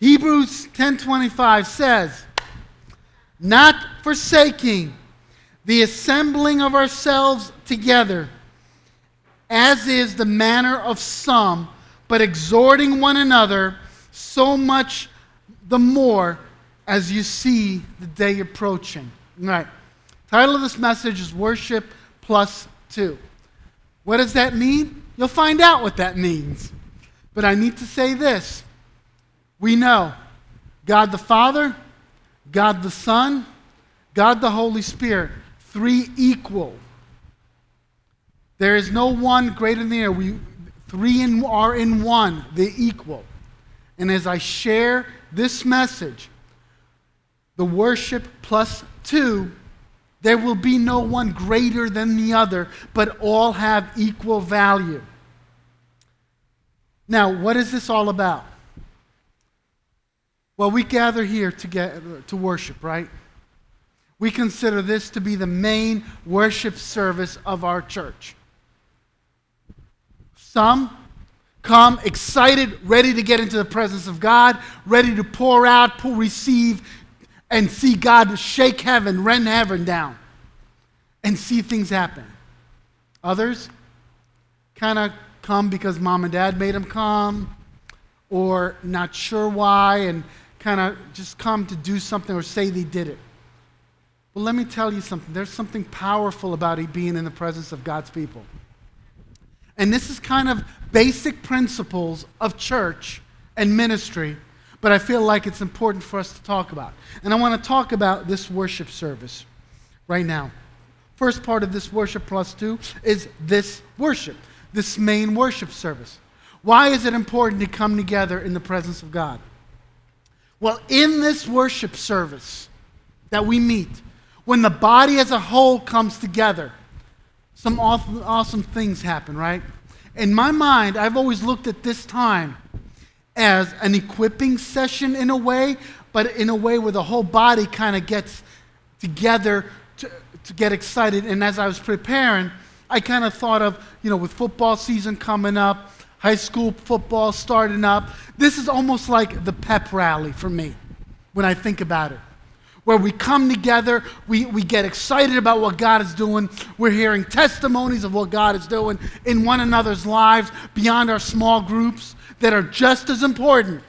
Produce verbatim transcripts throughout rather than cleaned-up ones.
Hebrews ten twenty-five says, not forsaking the assembling of ourselves together, as is the manner of some, but exhorting one another, so much the more as you see the day approaching. All right. Title of this message is Worship Plus Two. What does that mean? You'll find out what that means. But I need to say this. We know God the Father, God the Son, God the Holy Spirit, three equal. There is no one greater than the other. We, three in, are in one. They're equal. And as I share this message, the worship plus two, there will be no one greater than the other, but all have equal value. Now, what is this all about? Well, we gather here to, get, to worship, right? We consider this to be the main worship service of our church. Some come excited, ready to get into the presence of God, ready to pour out, pour, receive, and see God shake heaven, rend heaven down, and see things happen. Others kind of come because mom and dad made them come, or not sure why, and kind of just come to do something or say they did it. Well, let me tell you something. There's something powerful about it being in the presence of God's people. And this is kind of basic principles of church and ministry, but I feel like it's important for us to talk about. And I want to talk about this worship service right now. First part of this worship plus two is this worship, this main worship service. Why is it important to come together in the presence of God? Well, in this worship service that we meet, when the body as a whole comes together, some awesome, awesome things happen, right? In my mind, I've always looked at this time as an equipping session in a way, but in a way where the whole body kind of gets together to, to get excited. And as I was preparing, I kind of thought of, you know, with football season coming up, high school football starting up, this is almost like the pep rally for me when I think about it. Where we come together, we, we get excited about what God is doing. We're hearing testimonies of what God is doing in one another's lives beyond our small groups that are just as important.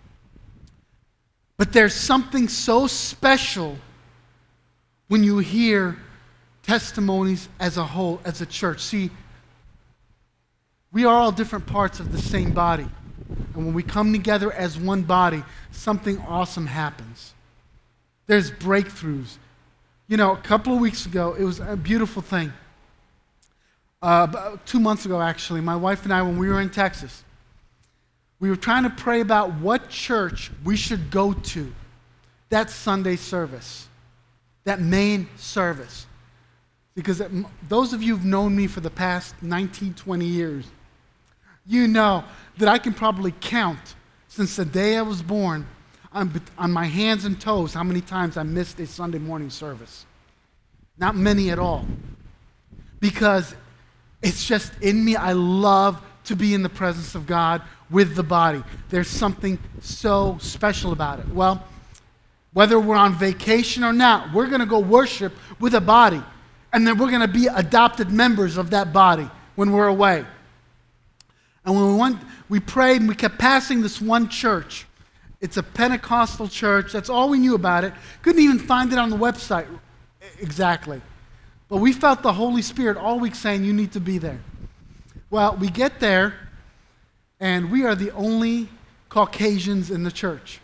But there's something so special when you hear testimonies as a whole, as a church. See, we are all different parts of the same body. And when we come together as one body, something awesome happens. There's breakthroughs. You know, a couple of weeks ago, it was a beautiful thing. Uh, about two months ago, actually, my wife and I, when we were in Texas, we were trying to pray about what church we should go to that Sunday service, that main service. Because those of you who've known me for the past nineteen, twenty years, you know that I can probably count since the day I was born on, on my hands and toes how many times I missed a Sunday morning service. Not many at all. Because it's just in me. I love to be in the presence of God with the body. There's something so special about it. Well, whether we're on vacation or not, we're going to go worship with a body. And then we're going to be adopted members of that body when we're away. And when we went, we prayed and we kept passing this one church. It's a Pentecostal church. That's all we knew about it. Couldn't even find it on the website exactly. But we felt the Holy Spirit all week saying, you need to be there. Well, we get there, and we are the only Caucasians in the church.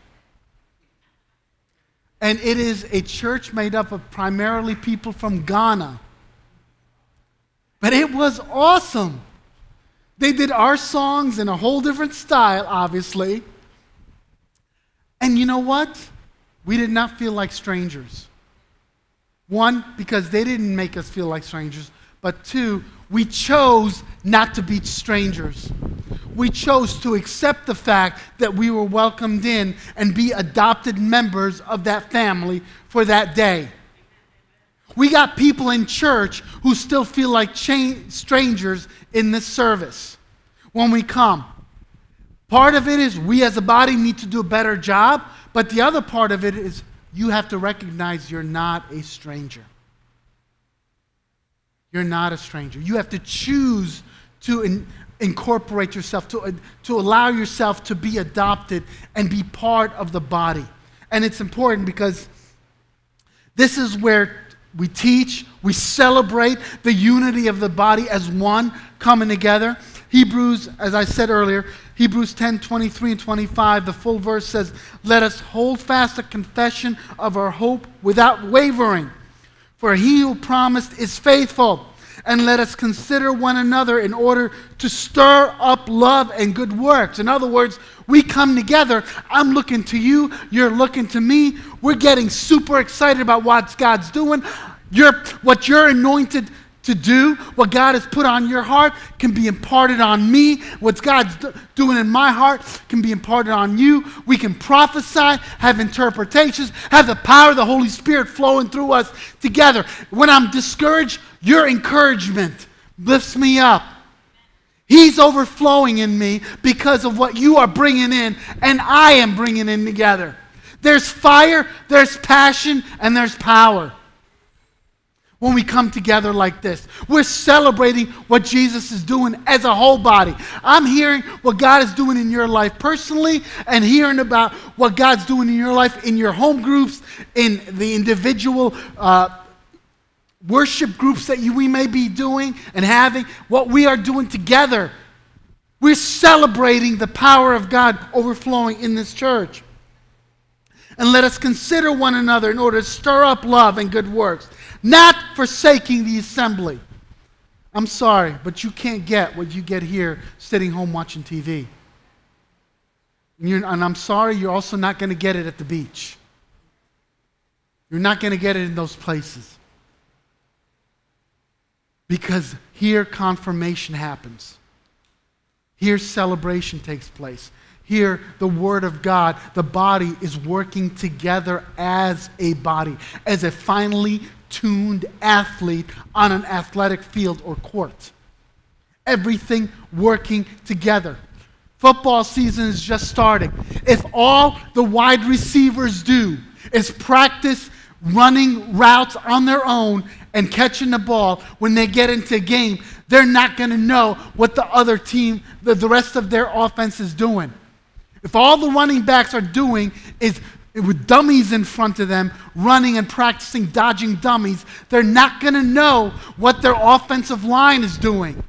And it is a church made up of primarily people from Ghana. But it was awesome. They did our songs in a whole different style, obviously. And you know what? We did not feel like strangers. One, because they didn't make us feel like strangers. But two, we chose not to be strangers. We chose to accept the fact that we were welcomed in and be adopted members of that family for that day. We got people in church who still feel like cha- strangers in this service when we come. Part of it is we as a body need to do a better job, but the other part of it is you have to recognize you're not a stranger. You're not a stranger. You have to choose to in, incorporate yourself, to, uh, to allow yourself to be adopted and be part of the body. And it's important because this is where we teach, we celebrate the unity of the body as one coming together. Hebrews, as I said earlier, Hebrews ten, twenty-three and twenty-five, the full verse says, "Let us hold fast the confession of our hope without wavering. For he who promised is faithful. And let us consider one another in order to stir up love and good works." In other words, we come together. I'm looking to you. You're looking to me. We're getting super excited about what God's doing. You're, what you're anointed to do, what God has put on your heart can be imparted on me. What God's do- doing in my heart can be imparted on you. We can prophesy, have interpretations, have the power of the Holy Spirit flowing through us together. When I'm discouraged, your encouragement lifts me up. He's overflowing in me because of what you are bringing in and I am bringing in together. There's fire, there's passion, and there's power. When we come together like this, we're celebrating what Jesus is doing as a whole body. I'm hearing what God is doing in your life personally and hearing about what God's doing in your life in your home groups, in the individual uh, worship groups that you, we may be doing and having, what we are doing together. We're celebrating the power of God overflowing in this church. And let us consider one another in order to stir up love and good works, not forsaking the assembly. I'm sorry, but you can't get what you get here sitting home watching T V. And, you're, and I'm sorry, you're also not going to get it at the beach. You're not going to get it in those places. Because here confirmation happens. Here celebration takes place. Here, the Word of God, the body is working together as a body, as a finely tuned athlete on an athletic field or court. Everything working together. Football season is just starting. If all the wide receivers do is practice running routes on their own and catching the ball when they get into a game, they're not going to know what the other team, the, the rest of their offense is doing. If all the running backs are doing is with dummies in front of them, running and practicing dodging dummies, they're not going to know what their offensive line is doing.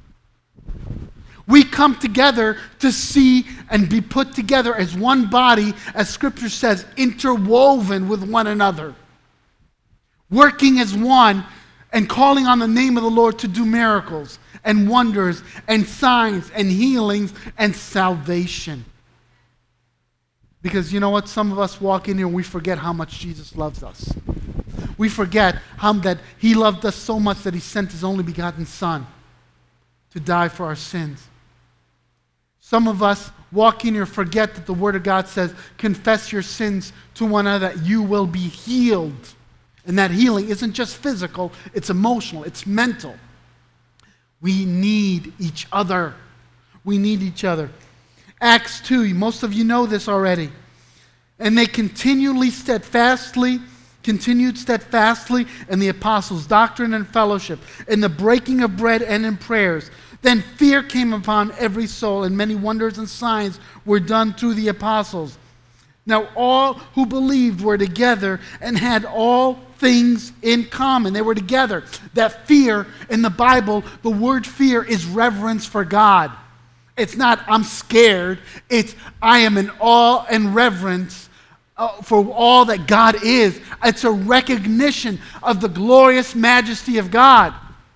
We come together to see and be put together as one body, as Scripture says, interwoven with one another. Working as one and calling on the name of the Lord to do miracles and wonders and signs and healings and salvation. Because you know what? Some of us walk in here and we forget how much Jesus loves us. We forget how that He loved us so much that He sent His only begotten Son to die for our sins. Some of us walk in here and forget that the Word of God says, confess your sins to one another that you will be healed. And that healing isn't just physical, it's emotional, it's mental. We need each other. We need each other. Acts two, most of you know this already. And they continually, steadfastly, continued steadfastly in the apostles' doctrine and fellowship, in the breaking of bread and in prayers. Then fear came upon every soul, and many wonders and signs were done through the apostles. Now all who believed were together and had all things in common. They were together. That fear in the Bible, the word fear is reverence for God. It's not I'm scared. It's I am in awe and reverence uh, for all that God is. It's a recognition of the glorious majesty of God.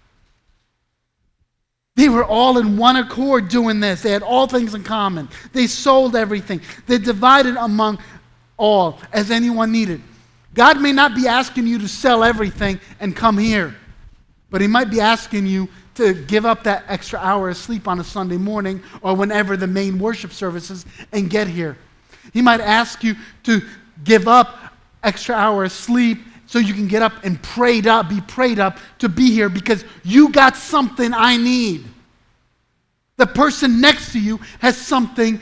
They were all in one accord doing this. They had all things in common. They sold everything. They divided among all as anyone needed. God may not be asking you to sell everything and come here, but He might be asking you to give up that extra hour of sleep on a Sunday morning or whenever the main worship service is and get here. He might ask you to give up extra hour of sleep so you can get up and prayed up, be prayed up to be here because you got something I need. The person next to you has something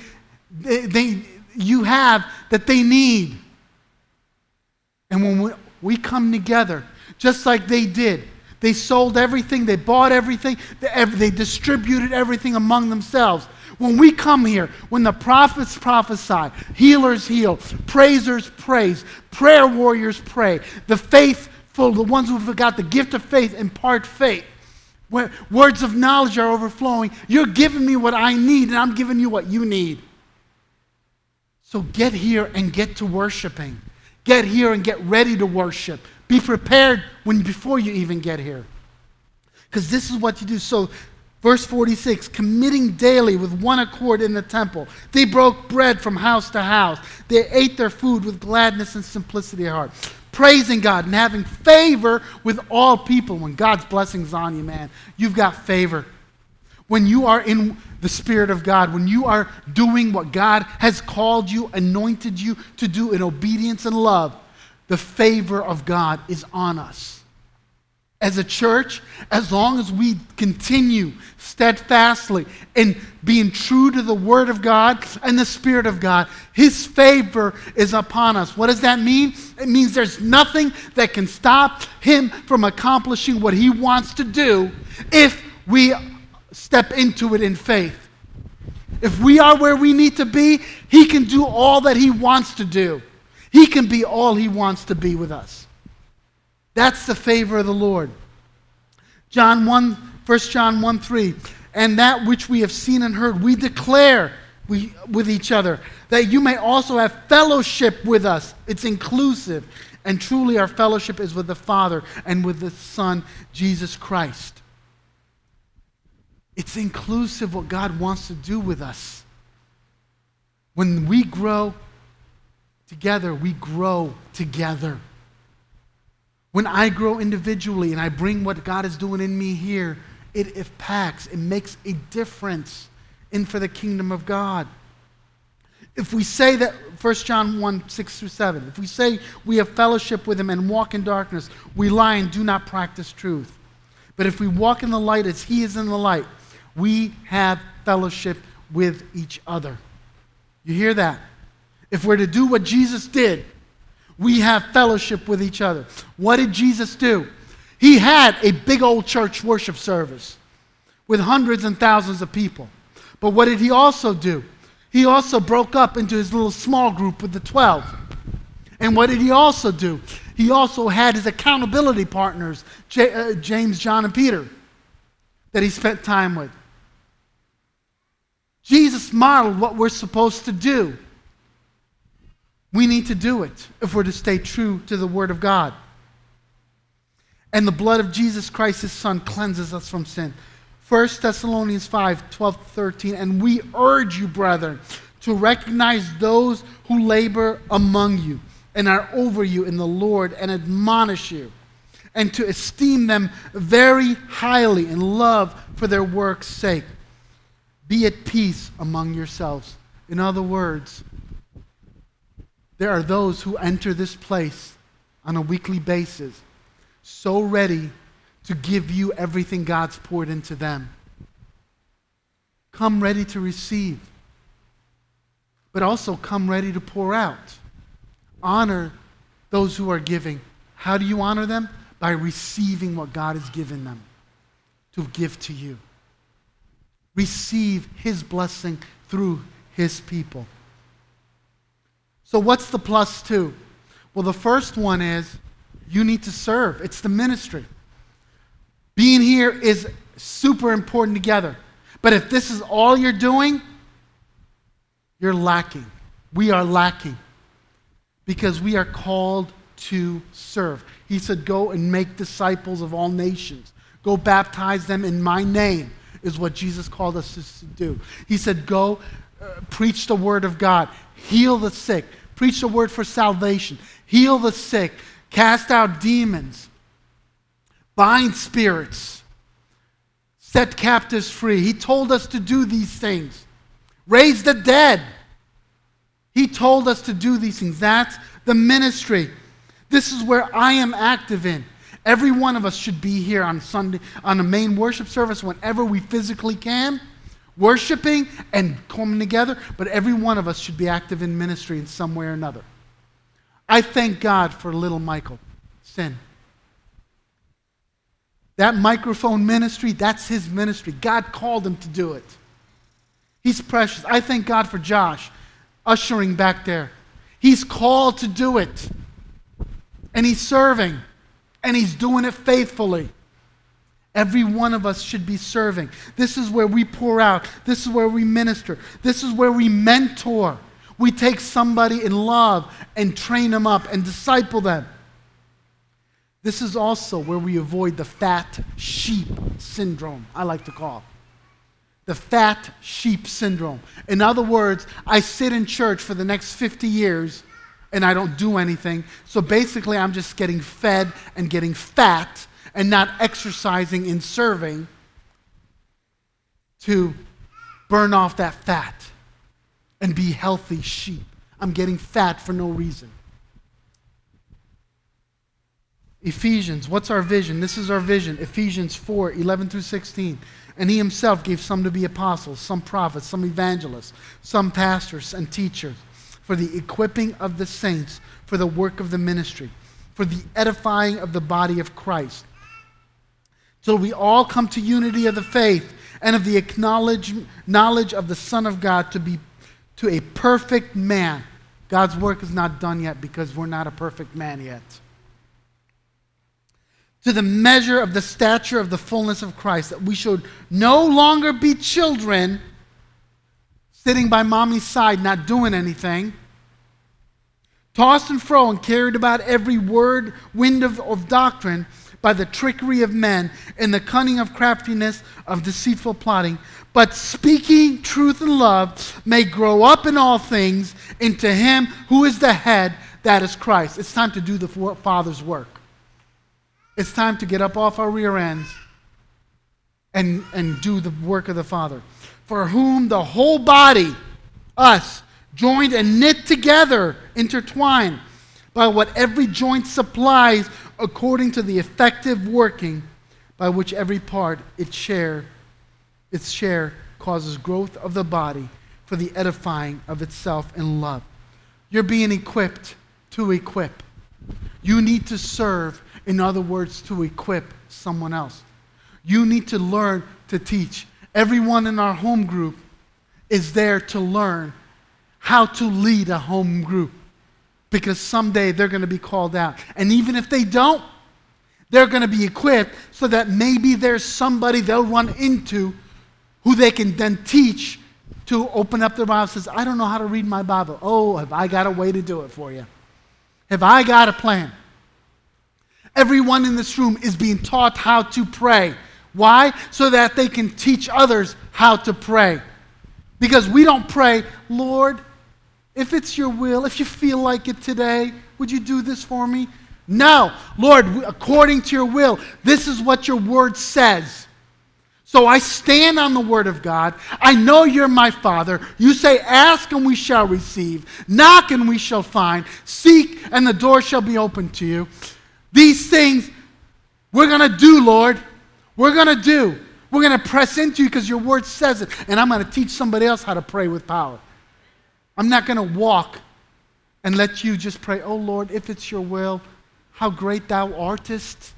they, they, you have that they need. And when we, we come together, just like they did, they sold everything, they bought everything, they, they distributed everything among themselves. When we come here, when the prophets prophesy, healers heal, praisers praise, prayer warriors pray, the faithful, the ones who've got the gift of faith, impart faith. Where words of knowledge are overflowing, you're giving me what I need, and I'm giving you what you need. So get here and get to worshiping. Get here and get ready to worship. Be prepared when before you even get here. Because this is what you do. So, verse forty-six, committing daily with one accord in the temple. They broke bread from house to house. They ate their food with gladness and simplicity of heart. Praising God and having favor with all people. When God's blessings on you, man, you've got favor. When you are in the Spirit of God, when you are doing what God has called you, anointed you to do in obedience and love, the favor of God is on us. As a church, as long as we continue steadfastly in being true to the Word of God and the Spirit of God, His favor is upon us. What does that mean? It means there's nothing that can stop Him from accomplishing what He wants to do if we step into it in faith. If we are where we need to be, He can do all that He wants to do. He can be all He wants to be with us. That's the favor of the Lord. John one, First John one three, and that which we have seen and heard, we declare we, with each other, that you may also have fellowship with us. It's inclusive. And truly our fellowship is with the Father and with the Son, Jesus Christ. It's inclusive what God wants to do with us. When we grow together, we grow together. When I grow individually and I bring what God is doing in me here, it impacts, it makes a difference in for the kingdom of God. If we say that, First John one, six through seven, if we say we have fellowship with Him and walk in darkness, we lie and do not practice truth. But if we walk in the light as He is in the light, we have fellowship with each other. You hear that? If we're to do what Jesus did, we have fellowship with each other. What did Jesus do? He had a big old church worship service with hundreds and thousands of people. But what did He also do? He also broke up into His little small group with the twelve. And what did He also do? He also had His accountability partners, J- uh, James, John, and Peter, that He spent time with. Jesus modeled what we're supposed to do. We need to do it if we're to stay true to the Word of God. And the blood of Jesus Christ, His Son, cleanses us from sin. First Thessalonians five, twelve to thirteen, and we urge you, brethren, to recognize those who labor among you and are over you in the Lord and admonish you, and to esteem them very highly in love for their work's sake. Be at peace among yourselves. In other words, there are those who enter this place on a weekly basis, so ready to give you everything God's poured into them. Come ready to receive, but also come ready to pour out. Honor those who are giving. How do you honor them? By receiving what God has given them to give to you. Receive His blessing through His people. So what's the plus two? Well, the first one is you need to serve. It's the ministry. Being here is super important together. But if this is all you're doing, you're lacking. We are lacking because we are called to serve. He said, go and make disciples of all nations. Go baptize them in my name is what Jesus called us to do. He said, go uh, preach the word of God. Heal the sick. Preach the word for salvation. Heal the sick. Cast out demons. Bind spirits. Set captives free. He told us to do these things. Raise the dead. He told us to do these things. That's the ministry. This is where I am active in. Every one of us should be here on Sunday, on the main worship service whenever we physically can. worshiping and coming together, but every one of us should be active in ministry in some way or another. I thank God for little Michael Sin. That microphone ministry, that's his ministry. God called him to do it. He's precious. I thank God for Josh ushering back there. He's called to do it. And he's serving. And he's doing it faithfully. Every one of us should be serving. This is where we pour out. This is where we minister. This is where we mentor. We take somebody in love and train them up and disciple them. This is also where we avoid the fat sheep syndrome, I like to call it. The fat sheep syndrome. In other words, I sit in church for the next fifty years and I don't do anything. So basically I'm just getting fed and getting fat and not exercising in serving to burn off that fat and be healthy sheep. I'm getting fat for no reason. Ephesians, what's our vision? This is our vision. Ephesians four, eleven through sixteen. And he himself gave some to be apostles, some prophets, some evangelists, some pastors and teachers, for the equipping of the saints, for the work of the ministry, for the edifying of the body of Christ, till we all come to unity of the faith and of the acknowledge, knowledge of the Son of God, to be to a perfect man. God's work is not done yet because we're not a perfect man yet. To the measure of the stature of the fullness of Christ, that we should no longer be children sitting by mommy's side not doing anything, tossed and fro and carried about every word, wind of, of doctrine, by the trickery of men and the cunning of craftiness of deceitful plotting, but speaking truth in love may grow up in all things into him who is the head, that is Christ. It's time to do the Father's work. It's time to get up off our rear ends and, and do the work of the Father. For whom the whole body, us, joined and knit together, intertwined, by what every joint supplies, according to the effective working by which every part its share, its share causes growth of the body for the edifying of itself in love. You're being equipped to equip. You need to serve, in other words, to equip someone else. You need to learn to teach. Everyone in our home group is there to learn how to lead a home group, because someday they're going to be called out. And even if they don't, they're going to be equipped so that maybe there's somebody they'll run into who they can then teach to open up their Bible and says, I don't know how to read my Bible. Oh, have I got a way to do it for you? Have I got a plan? Everyone in this room is being taught how to pray. Why? So that they can teach others how to pray. Because we don't pray, Lord, if it's your will, if you feel like it today, would you do this for me? No. Lord, according to your will, this is what your word says. So I stand on the word of God. I know you're my Father. You say, ask and we shall receive. Knock and we shall find. Seek and the door shall be opened to you. These things we're going to do, Lord. We're going to do. We're going to press into you because your word says it. And I'm going to teach somebody else how to pray with power. I'm not going to walk and let you just pray, oh Lord, if it's your will, how great thou artist.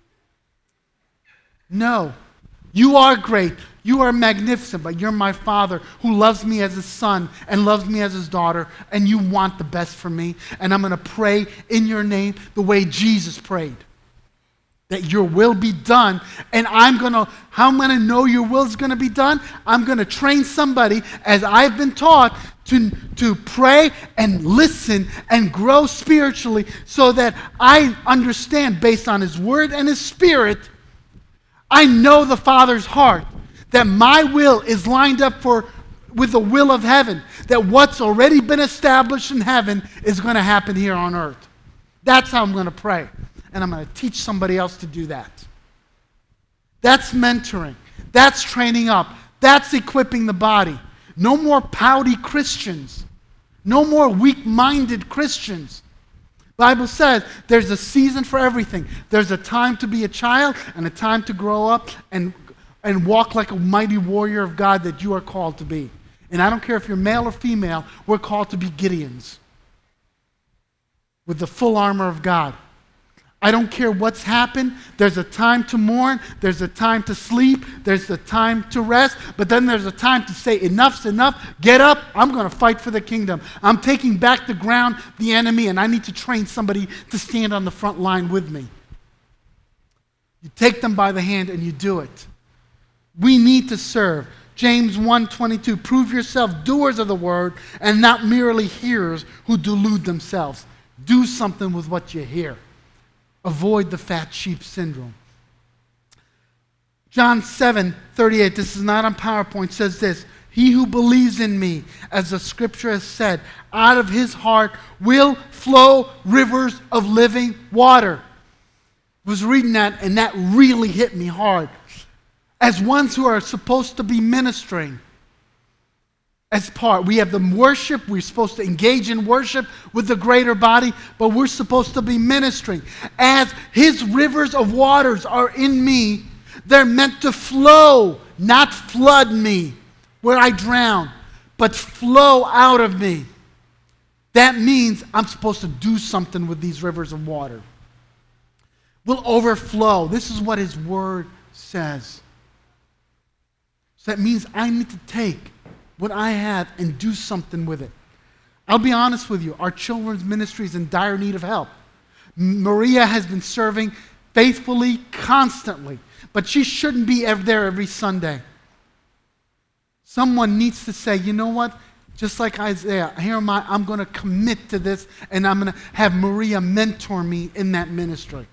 No. You are great. You are magnificent, but you're my Father who loves me as his son and loves me as his daughter, and you want the best for me. And I'm going to pray in your name the way Jesus prayed. That your will be done. And I'm going to, how am I going to know your will is going to be done? I'm going to train somebody, as I've been taught, to, to pray and listen and grow spiritually so that I understand, based on his word and his spirit, I know the Father's heart, that my will is lined up for with the will of heaven, that what's already been established in heaven is going to happen here on earth. That's how I'm going to pray. And I'm going to teach somebody else to do that. That's mentoring. That's training up. That's equipping the body. No more pouty Christians. No more weak-minded Christians. The Bible says there's a season for everything. There's a time to be a child and a time to grow up and, and walk like a mighty warrior of God that you are called to be. And I don't care if you're male or female, we're called to be Gideons with the full armor of God. I don't care what's happened. There's a time to mourn. There's a time to sleep. There's a time to rest. But then there's a time to say, enough's enough. Get up. I'm going to fight for the kingdom. I'm taking back the ground, the enemy, and I need to train somebody to stand on the front line with me. You take them by the hand and you do it. We need to serve. James one twenty-two, prove yourself doers of the word and not merely hearers who delude themselves. Do something with what you hear. Avoid the fat sheep syndrome. John seven thirty-eight, this is not on PowerPoint, says this, he who believes in me, as the scripture has said, out of his heart will flow rivers of living water. I was reading that and that really hit me hard. As ones who are supposed to be ministering, as part, we have the worship, we're supposed to engage in worship with the greater body, but we're supposed to be ministering. As his rivers of waters are in me, they're meant to flow, not flood me where I drown, but flow out of me. That means I'm supposed to do something with these rivers of water. Will overflow. This is what his word says. So that means I need to take what I have and do something with it. I'll be honest with you, our children's ministry is in dire need of help. Maria has been serving faithfully, constantly, but she shouldn't be there every Sunday. Someone needs to say, you know what? Just like Isaiah, here am I, I'm going to commit to this, and I'm going to have Maria mentor me in that ministry.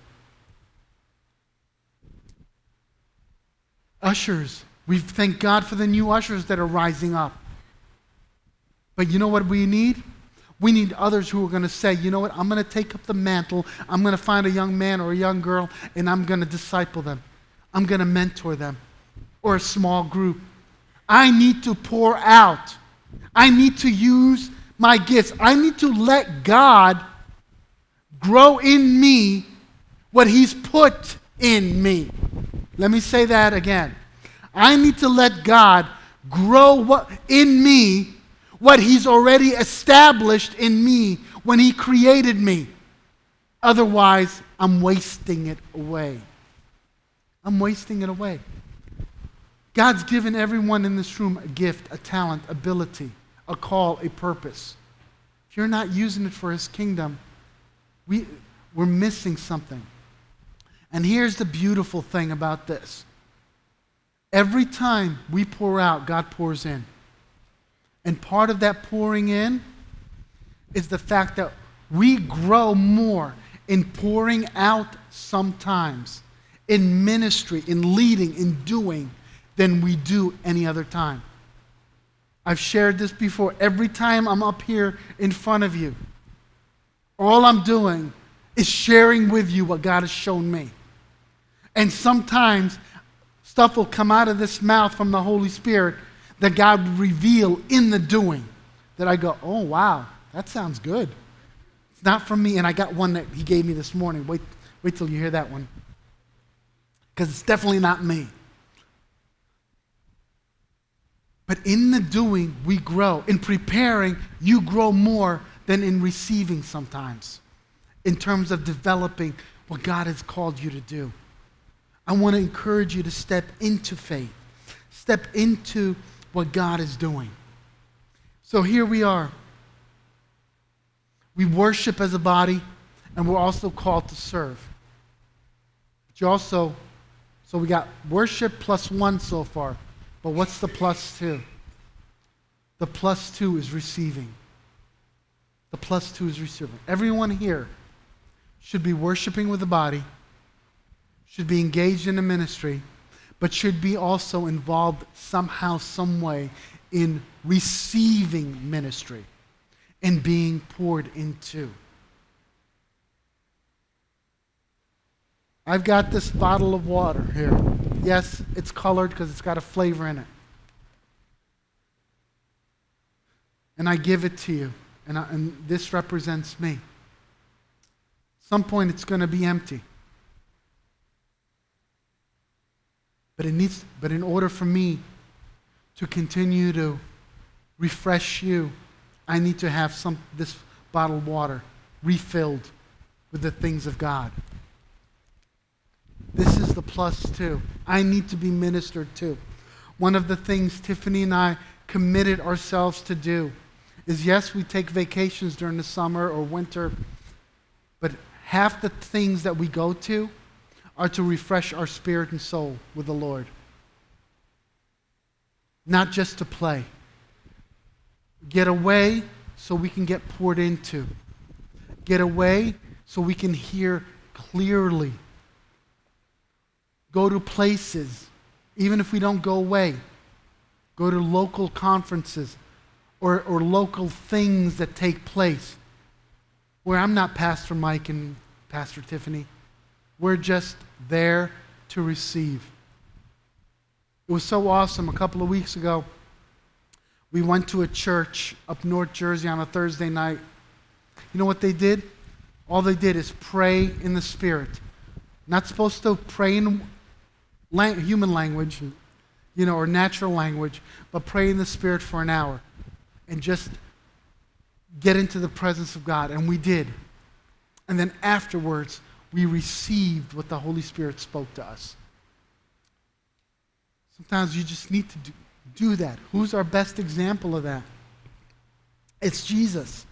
Ushers. We thank God for the new ushers that are rising up. But you know what we need? We need others who are going to say, you know what, I'm going to take up the mantle. I'm going to find a young man or a young girl, and I'm going to disciple them. I'm going to mentor them. Or a small group. I need to pour out. I need to use my gifts. I need to let God grow in me what he's put in me. Let me say that again. I need to let God grow what, in me what he's already established in me when he created me. Otherwise, I'm wasting it away. I'm wasting it away. God's given everyone in this room a gift, a talent, ability, a call, a purpose. If you're not using it for his kingdom, we, we're missing something. And here's the beautiful thing about this. Every time we pour out, God pours in. And part of that pouring in is the fact that we grow more in pouring out sometimes, in ministry, in leading, in doing, than we do any other time. I've shared this before. Every time I'm up here in front of you, all I'm doing is sharing with you what God has shown me. And sometimes stuff will come out of this mouth from the Holy Spirit that God will reveal in the doing. That I go, oh, wow, that sounds good. It's not from me. And I got one that he gave me this morning. Wait, wait till you hear that one. Because it's definitely not me. But in the doing, we grow. In preparing, you grow more than in receiving sometimes. In terms of developing what God has called you to do. I want to encourage you to step into faith. Step into what God is doing. So here we are. We worship as a body, and we're also called to serve. But you also, so we got worship plus one so far. But what's the plus two? The plus two is receiving. The plus two is receiving. Everyone here should be worshiping with the body, should be engaged in a ministry, but should be also involved somehow, some way in receiving ministry and being poured into. I've got this bottle of water here. Yes, it's colored because it's got a flavor in it. And I give it to you, and, I, and this represents me. At some point, it's going to be empty. But it needs, but in order for me to continue to refresh you, I need to have some this bottled water refilled with the things of God. This is the plus too. I need to be ministered to. One of the things Tiffany and I committed ourselves to do is, yes, we take vacations during the summer or winter, but half the things that we go to are to refresh our spirit and soul with the Lord. Not just to play. Get away so we can get poured into. Get away so we can hear clearly. Go to places, even if we don't go away. Go to local conferences or, or local things that take place where I'm not Pastor Mike and Pastor Tiffany. We're just there to receive. It was so awesome. A couple of weeks ago, we went to a church up North Jersey on a Thursday night. You know what they did? All they did is pray in the Spirit. Not supposed to pray in lang- human language, you know, or natural language, but pray in the Spirit for an hour and just get into the presence of God. And we did. And then afterwards, we received what the Holy Spirit spoke to us. Sometimes you just need to do, do that. Who's our best example of that? It's Jesus.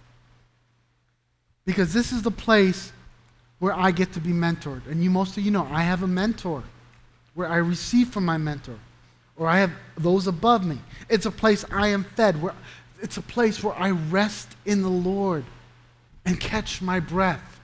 Because this is the place where I get to be mentored. And you, most of you know, I have a mentor where I receive from my mentor. Or I have those above me. It's a place I am fed. Where it's a place where I rest in the Lord and catch my breath.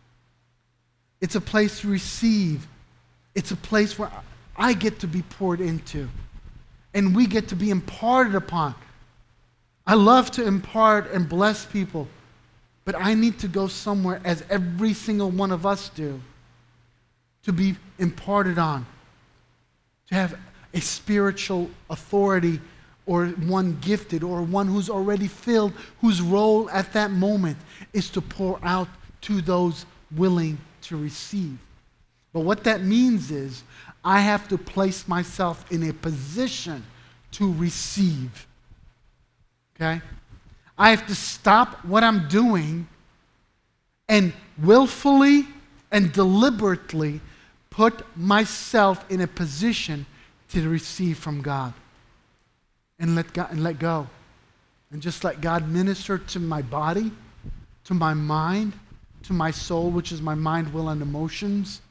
It's a place to receive. It's a place where I get to be poured into. And we get to be imparted upon. I love to impart and bless people. But I need to go somewhere, as every single one of us do, to be imparted on. To have a spiritual authority, or one gifted, or one who's already filled, whose role at that moment is to pour out to those willing to receive. But what that means is I have to place myself in a position to receive. Okay? I have to stop what I'm doing and willfully and deliberately put myself in a position to receive from God. And let God, and let go. And just let God minister to my body, to my mind, to my soul, which is my mind, will, and emotions.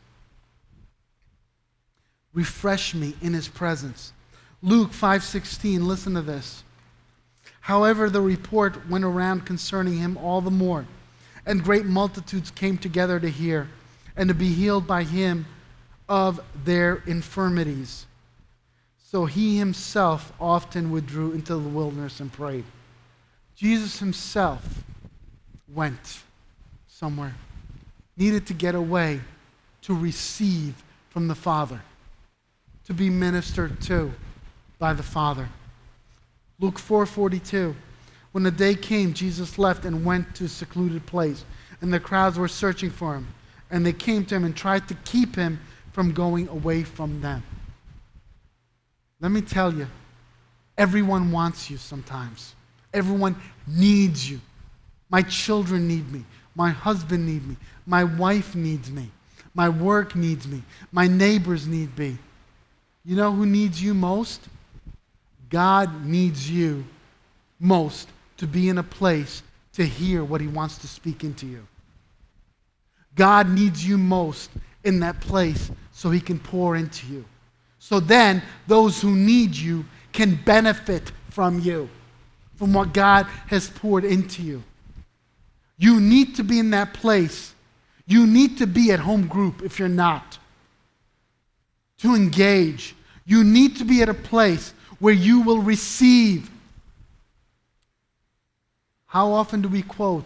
Refresh me in his presence. Luke five sixteen, listen to this. However, the report went around concerning him all the more, and great multitudes came together to hear and to be healed by him of their infirmities. So he himself often withdrew into the wilderness and prayed. Jesus himself went somewhere, needed to get away to receive from the Father, to be ministered to by the Father. Luke four forty-two. When the day came, Jesus left and went to a secluded place, and the crowds were searching for him. And they came to him and tried to keep him from going away from them. Let me tell you, everyone wants you sometimes. Everyone needs you. My children need me. My husband needs me. My wife needs me. My work needs me. My neighbors need me. You know who needs you most? God needs you most to be in a place to hear what he wants to speak into you. God needs you most in that place so he can pour into you. So then those who need you can benefit from you, from what God has poured into you. You need to be in that place. You need to be at home group if you're not, to engage. You need to be at a place where you will receive. How often do we quote,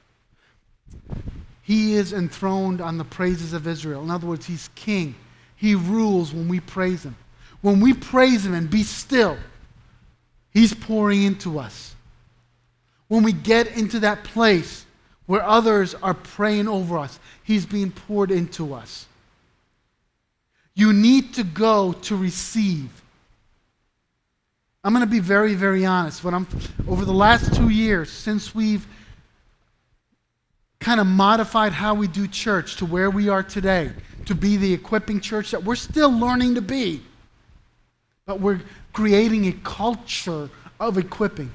he is enthroned on the praises of Israel? In other words, he's king. He rules when we praise him. When we praise him and be still, he's pouring into us. When we get into that place where others are praying over us, he's being poured into us. You need to go to receive. I'm going to be very, very honest. When I'm over the last two years, since we've kind of modified how we do church to where we are today, to be the equipping church that we're still learning to be, but we're creating a culture of equipping.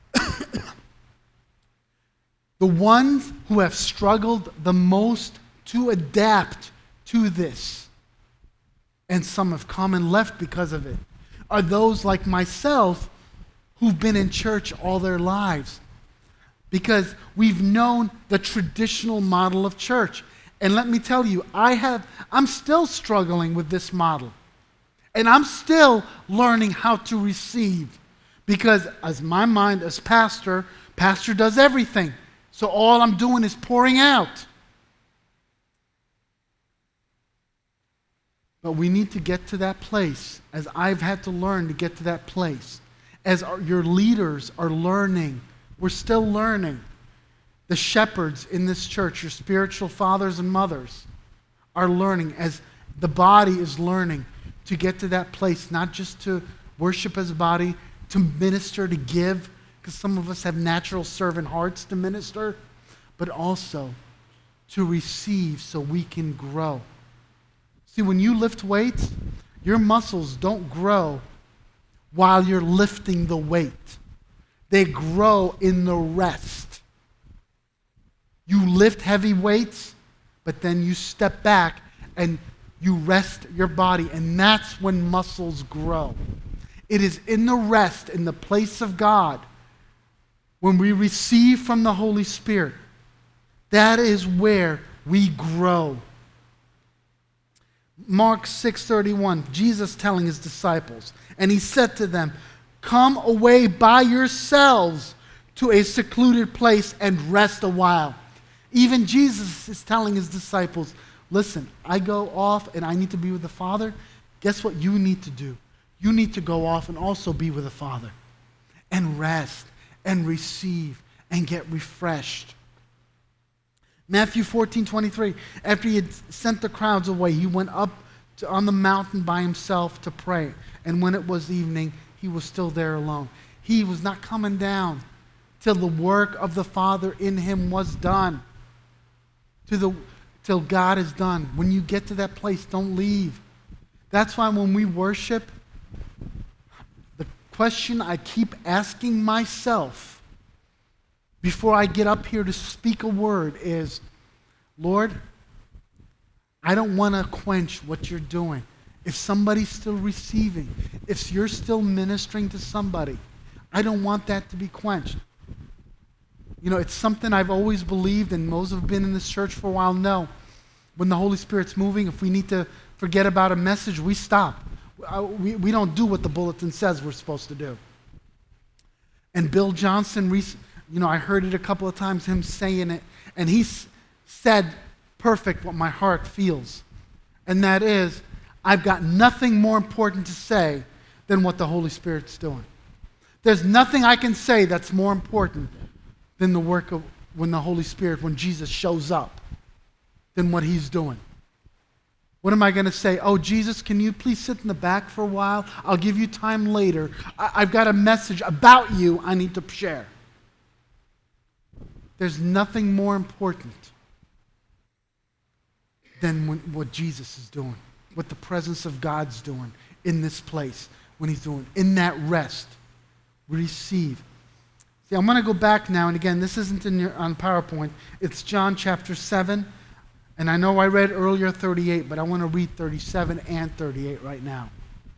The ones who have struggled the most to adapt to this, and some have come and left because of it, are those like myself who've been in church all their lives, because we've known the traditional model of church. And let me tell you, I have, I'm still struggling with this model. And I'm still learning how to receive, because as my mind as pastor, pastor does everything. So all I'm doing is pouring out. But we need to get to that place, as I've had to learn to get to that place. As our, your leaders are learning, we're still learning. The shepherds in this church, your spiritual fathers and mothers, are learning, as the body is learning to get to that place, not just to worship as a body, to minister, to give, because some of us have natural servant hearts to minister, but also to receive so we can grow. See, when you lift weights, your muscles don't grow while you're lifting the weight. They grow in the rest. You lift heavy weights, but then you step back and you rest your body, and that's when muscles grow. It is in the rest, in the place of God, when we receive from the Holy Spirit, that is where we grow. Mark six thirty-one, Jesus telling his disciples, and he said to them, "Come away by yourselves to a secluded place and rest a while." Even Jesus is telling his disciples, listen, I go off and I need to be with the Father. Guess what you need to do? You need to go off and also be with the Father and rest and receive and get refreshed. Matthew fourteen twenty-three, after he had sent the crowds away, he went up to, on the mountain by himself to pray. And when it was evening, he was still there alone. He was not coming down till the work of the Father in him was done. To the, till God is done. When you get to that place, don't leave. That's why when we worship, the question I keep asking myself before I get up here to speak a word is, Lord, I don't want to quench what you're doing. If somebody's still receiving, if you're still ministering to somebody, I don't want that to be quenched. You know, it's something I've always believed, and those who have been in this church for a while know, when the Holy Spirit's moving, if we need to forget about a message, we stop. We, we don't do what the bulletin says we're supposed to do. And Bill Johnson, you know, I heard it a couple of times, him saying it, and he said perfect what my heart feels. And that is, I've got nothing more important to say than what the Holy Spirit's doing. There's nothing I can say that's more important than the work of when the Holy Spirit, when Jesus shows up, than what he's doing. What am I going to say? Oh, Jesus, can you please sit in the back for a while? I'll give you time later. I- I've got a message about you I need to share. There's nothing more important than when, what Jesus is doing, what the presence of God's doing in this place, when he's doing, in that rest. Receive. See, I'm going to go back now, and again, this isn't in your, on PowerPoint. It's John chapter seven, and I know I read earlier thirty-eight, but I want to read thirty-seven and thirty-eight right now.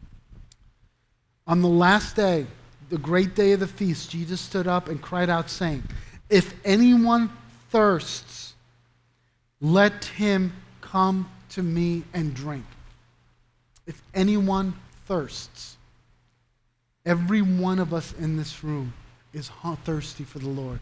On the last day, the great day of the feast, Jesus stood up and cried out, saying, "If anyone thirsts, let him come to me and drink." If anyone thirsts, every one of us in this room is thirsty for the Lord.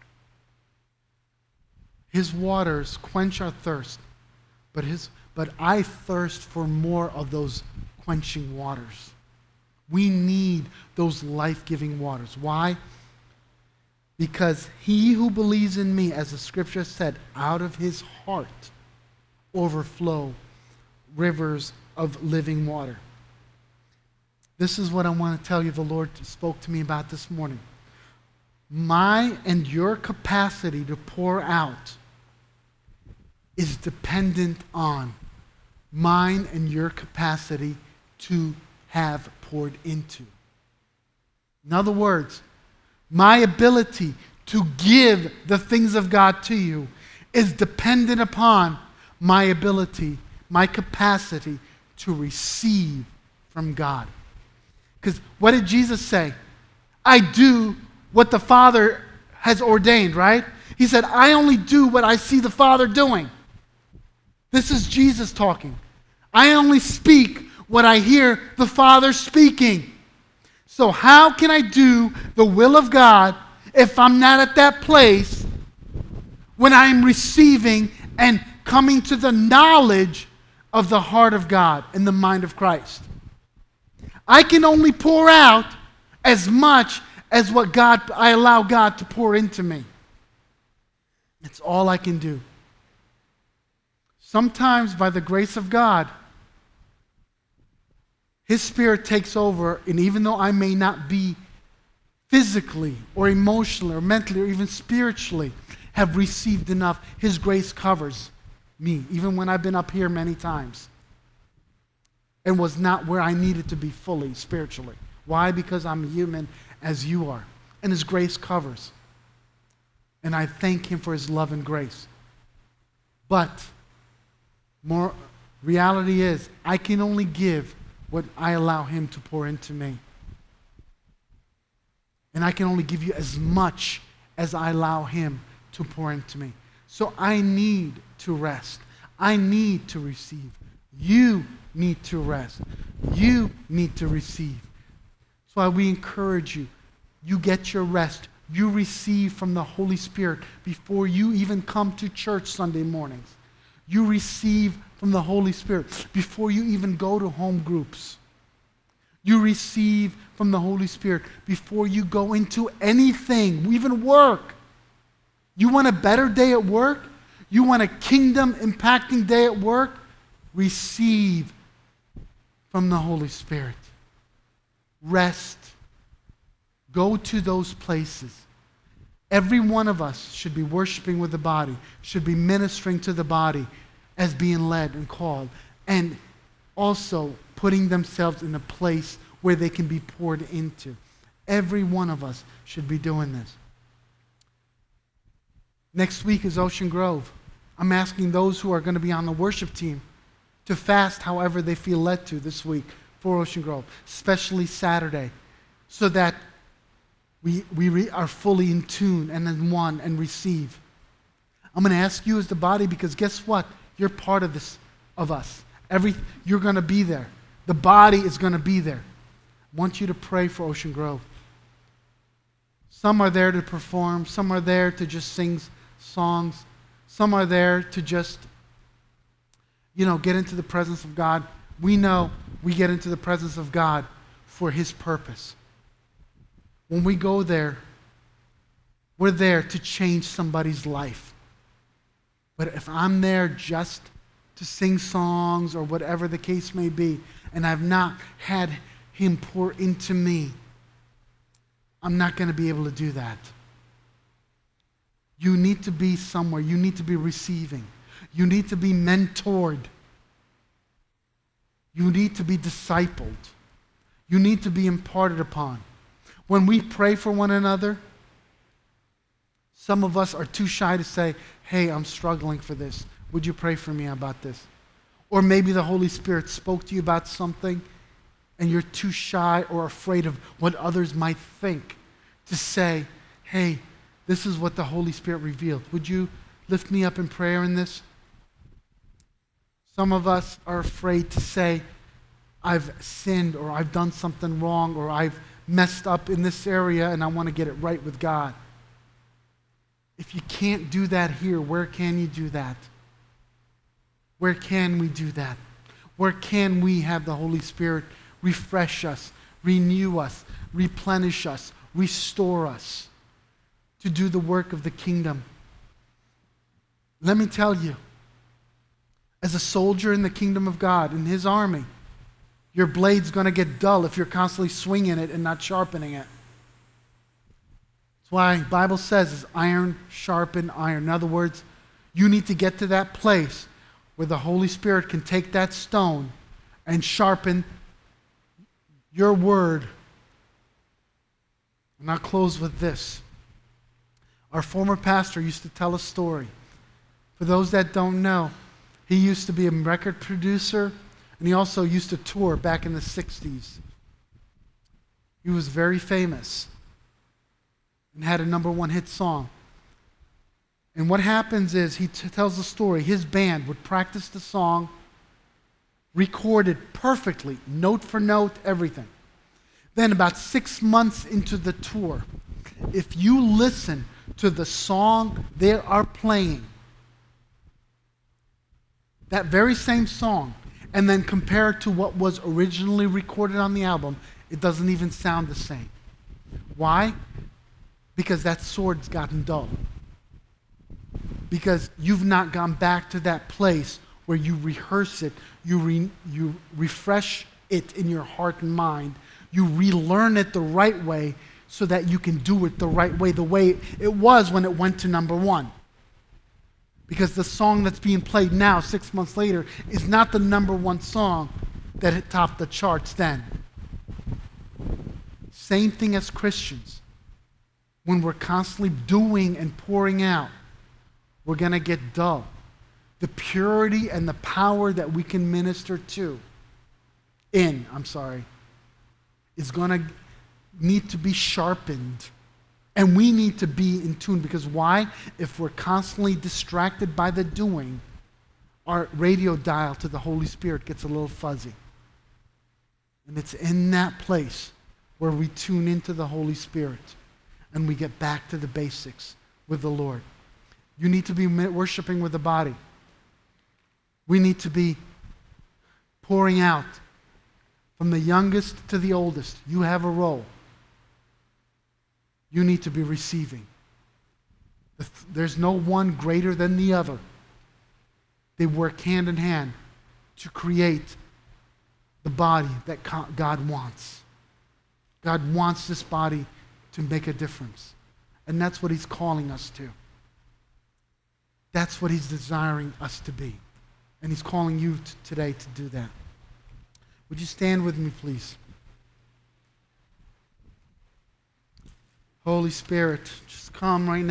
His waters quench our thirst, but his but I thirst for more of those quenching waters. We need those life-giving waters. Why? Because he who believes in me, as the scripture said, out of his heart overflow rivers of living water. This is what I want to tell you the Lord spoke to me about this morning. My and your capacity to pour out is dependent on mine and your capacity to have poured into. In other words, my ability to give the things of God to you is dependent upon my ability, my capacity to receive from God. Because what did Jesus say? I do what the Father has ordained, right? He said, I only do what I see the Father doing. This is Jesus talking. I only speak what I hear the Father speaking. So how can I do the will of God if I'm not at that place when I'm receiving and coming to the knowledge of the heart of God and the mind of Christ? I can only pour out as much as what God I allow God to pour into me. It's all I can do. Sometimes by the grace of God, His Spirit takes over, and even though I may not be physically or emotionally or mentally or even spiritually have received enough, His grace covers me, even when I've been up here many times and was not where I needed to be fully spiritually. Why? Because I'm human as you are, and His grace covers. And I thank Him for His love and grace. But more reality is, I can only give what I allow Him to pour into me. And I can only give you as much as I allow Him to pour into me. So I need to rest. I need to receive. You need to rest. You need to receive. So I, we encourage you. You get your rest. You receive from the Holy Spirit before you even come to church Sunday mornings. You receive from the Holy Spirit before you even go to home groups. You receive from the Holy Spirit before you go into anything, even work. You want a better day at work? You want a kingdom-impacting day at work? Receive from the Holy Spirit. Rest. Go to those places. Every one of us should be worshiping with the body, should be ministering to the body as being led and called, and also putting themselves in a place where they can be poured into. Every one of us should be doing this. Next week is Ocean Grove. I'm asking those who are going to be on the worship team to fast however they feel led to this week for Ocean Grove, especially Saturday, so that we, we re, are fully in tune and in one and receive. I'm going to ask you as the body, because guess what? You're part of this, of us. Every, you're going to be there. The body is going to be there. I want you to pray for Ocean Grove. Some are there to perform. Some are there to just sing songs. Some are there to just, you know, get into the presence of God. We know we get into the presence of God for His purpose. When we go there, we're there to change somebody's life. But if I'm there just to sing songs or whatever the case may be, and I've not had Him pour into me, I'm not going to be able to do that. You need to be somewhere. You need to be receiving. You need to be mentored. You need to be discipled. You need to be imparted upon. When we pray for one another, some of us are too shy to say, hey, I'm struggling for this. Would you pray for me about this? Or maybe the Holy Spirit spoke to you about something and you're too shy or afraid of what others might think to say, hey, this is what the Holy Spirit revealed. Would you lift me up in prayer in this? Some of us are afraid to say, I've sinned or I've done something wrong or I've messed up in this area and I want to get it right with God. If you can't do that here, where can you do that? Where can we do that? Where can we have the Holy Spirit refresh us, renew us, replenish us, restore us to do the work of the kingdom? Let me tell you, As a soldier in the kingdom of God, in his army, your blade's going to get dull if you're constantly swinging it and not sharpening it. That's why the Bible says is iron sharpen iron. In other words, you need to get to that place where the Holy Spirit can take that stone and sharpen your word. And I'll close with this. Our former pastor used to tell a story. For those that don't know, he used to be a record producer, and he also used to tour back in the sixties. He was very famous and had a number one hit song. And what happens is, he t- tells the story, his band would practice the song, record it perfectly, note for note, everything. Then about six months into the tour, if you listen to the song they are playing, that very same song, and then compare it to what was originally recorded on the album, it doesn't even sound the same. Why? Because that sword's gotten dull. Because you've not gone back to that place where you rehearse it, you, re, you refresh it in your heart and mind, you relearn it the right way so that you can do it the right way, the way it was when it went to number one. Because the song that's being played now, six months later, is not the number one song that had topped the charts then. Same thing as Christians. When we're constantly doing and pouring out, we're going to get dull. The purity and the power that we can minister to, in, I'm sorry, is going to need to be sharpened. And we need to be in tune, because why? If we're constantly distracted by the doing, our radio dial to the Holy Spirit gets a little fuzzy. And it's in that place where we tune into the Holy Spirit and we get back to the basics with the Lord. You need to be worshiping with the body. We need to be pouring out from the youngest to the oldest. You have a role. You need to be receiving. There's no one greater than the other. They work hand in hand to create the body that God wants. God wants this body to make a difference. And that's what he's calling us to. That's what he's desiring us to be. And he's calling you t- today to do that. Would you stand with me, please? Holy Spirit, just come right now.